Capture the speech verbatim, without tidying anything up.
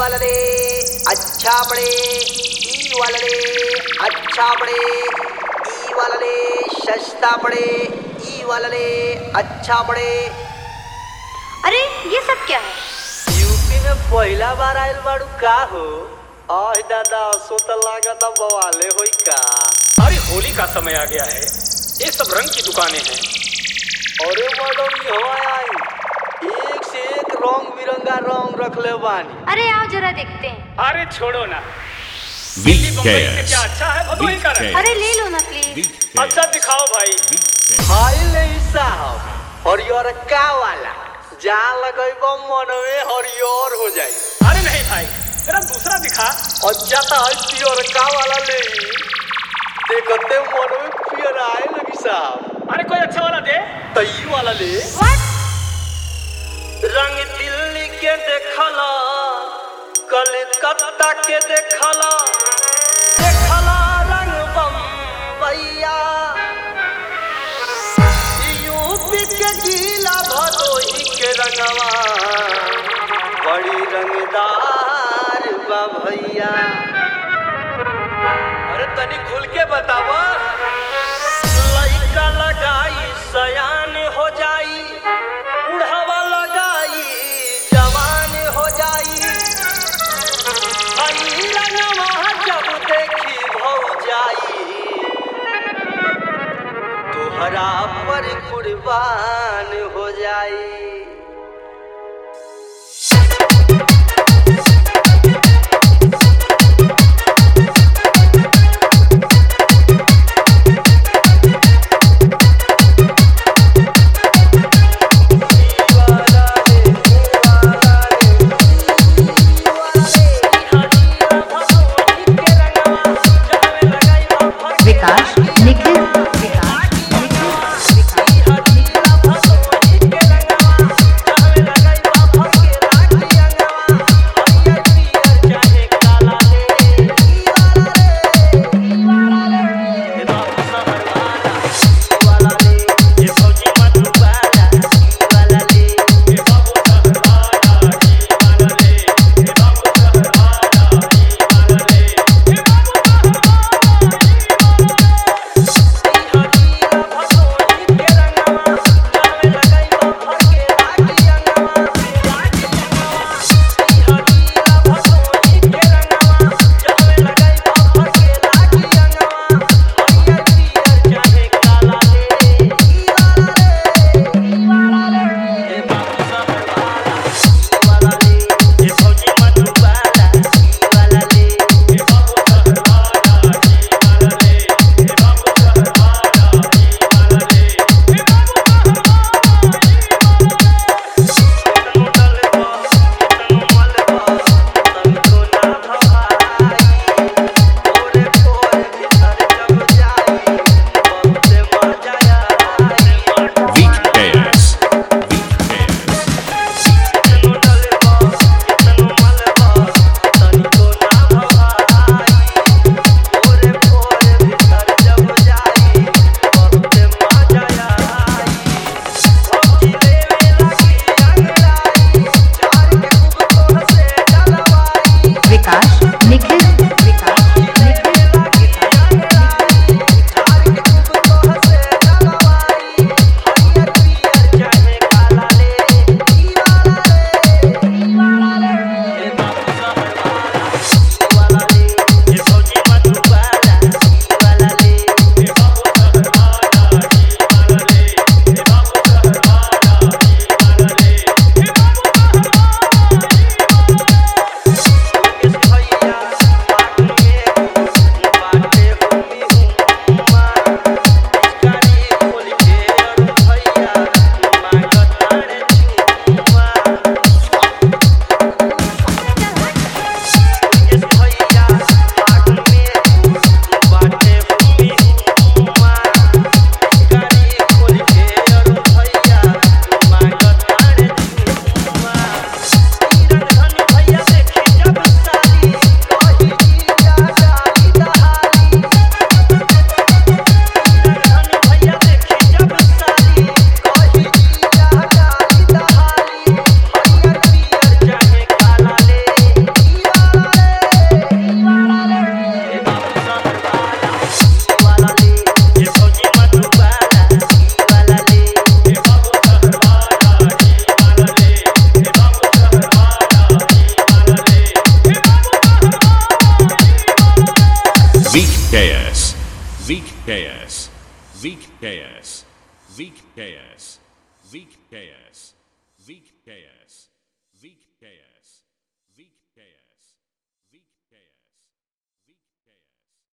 वाला रे अच्छा पड़े, ई वाला रे अच्छा पड़े, ई वाला रे सस्ता पड़े, ई वाला रे अच्छा पड़े। अरे ये सब क्या है? यूपी में पहला बार आयल बाड़ू का हो? आह दादा सो तो लागत बवाले होई का। अरे होली का समय आ गया है, ये सब रंग की दुकानें हैं। अरे मैडम यहाँ आई एक से एक रंग बिरंगा रंग रख ले बानी। अरे आओ जरा देखते हैं। अरे छोड़ो ना, दिल्ली बम्बई से क्या अच्छा है भदोही का रंग। अरे ले लो ना प्लीज। अच्छा दिखाओ भाई। हाय ले साहब हरियर का वाला जहाँ लगेबो मनवे हरियर हो जाई। अरे नहीं भाई, तेरा दूसरा दिखा। अच्छा तो है पियर का वाला ले देखते मनवे पियर आए लगी साहब। अरे कोई अच्छा वाला दे। तई वाला ले। What? रंग दिल्ली के देखला, कलकत्ता के देखला, देखला रंग बम्बैया, यूपी के जिला भदोही के रंगवा बड़ी रंगदार बा भैया। अरे तनी खुल के बतावा। लइका लगाई सयान हो जाई, बुढ़ावा लगाई जवान हो जाई, हई रंगवा जब देखी भौ जाई, तोहरा पर कुर्बान हो जाई। विकास निखिल विकास निखिल विकास VKS, VKS, VKS, VKS, VKS, VKS, VKS.